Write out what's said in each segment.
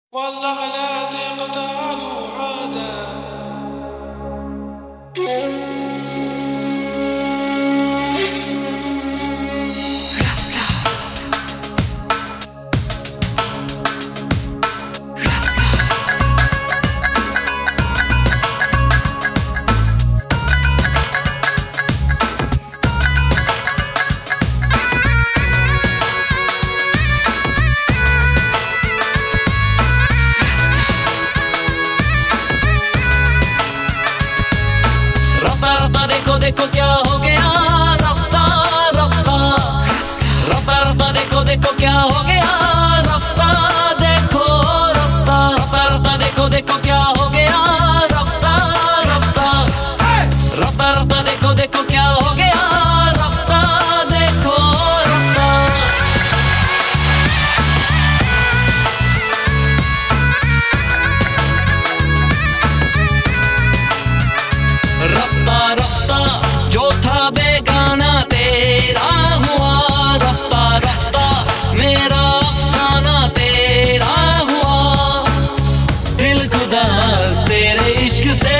والله لا تقطع له عاده. देखो क्या हो गया, रफ्ता रफ्ता रफ्ता रफ्ता, देखो देखो क्या हो गया, रफ्ता देखो रफ्ता रफ्ता रफ्ता, देखो देखो क्या हो गया, रफ्ता रफ्ता रफ्ता रफ्ता, देखो देखो क्या हो गया, रफ्ता देखो रफ्ता। रफ्ता रफ्ता जो था बेगाना तेरा हुआ, रफ्ता रफ्ता मेरा अफसाना तेरा हुआ, दिल खुदास तेरे इश्क से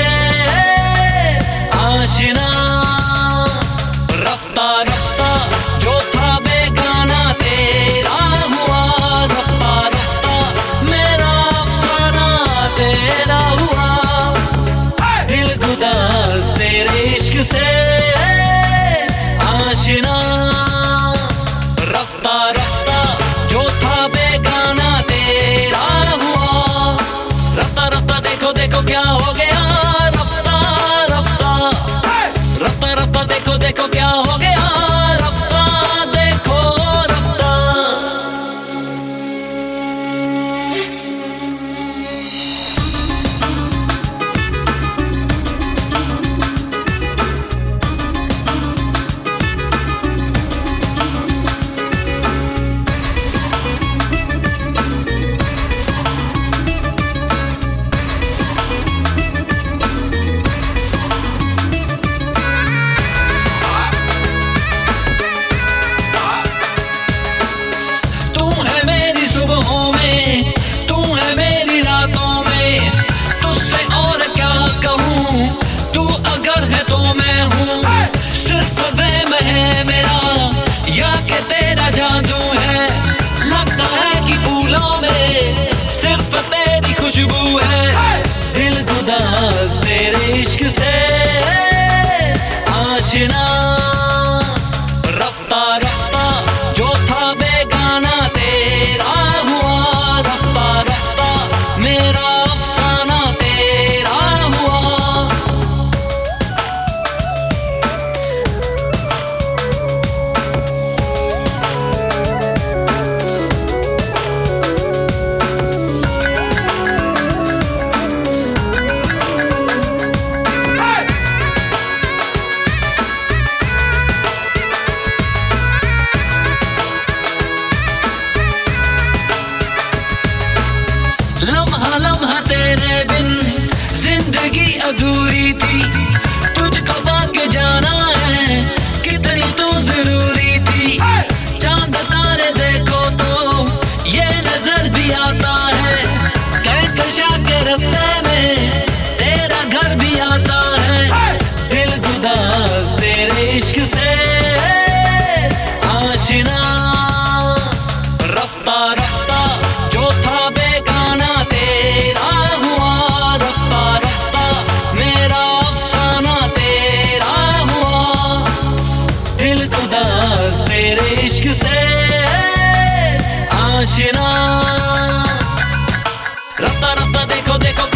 आशिना। रफ्ता रफ्ता जो था बेगाना तेरा हुआ, रफ्ता रफ्ता मेरा अफसाना तेरा हुआ, दिल खुदास तेरे इश्क से आशिना। रफ्ता रफ्ता जो था बेगाना तेरा हुआ, रफ्ता रफ्ता देखो देखो क्या हो गया, रफ्ता रफ्ता रफ्ता रफ्ता, देखो देखो क्या हो गया, रफ्ता देखो रफ्ता। सुबहों में तू है मेरी रातों में, तुझसे और क्या कहूँ, तू अगर है तो मैं हूँ, सिर्फ वहम है मेरा या कि तेरा जादू है, लगता है कि फूलों में सिर्फ तेरी खुशबू है, दिल खुदास तेरे इश्क से आशिना। रफ्ता रफ्ता जो था बेगाना तेरा हुआ, रफ्ता रफ्ता मेरा अफसाना तेरा हुआ। लम्हा लम्हा तेरे बिन जिंदगी अधूरी थी, तुझको पाके जाना है कितनी तू जरूरी थी, चांद तारे देखो तो ये नजर भी आता है, कहकशा के रास्ते में तेरा घर भी आता है, दिल खुदास तेरे इश्क से आशिना। रफ्ता रफ्ता जो था बेगाना तेरा हुआ, रफ्ता रफ्ता मेरा अफसाना तेरा हुआ, दिल खुदास तेरे इश्क से आशिना। रफ्ता रफ्ता देखो देखो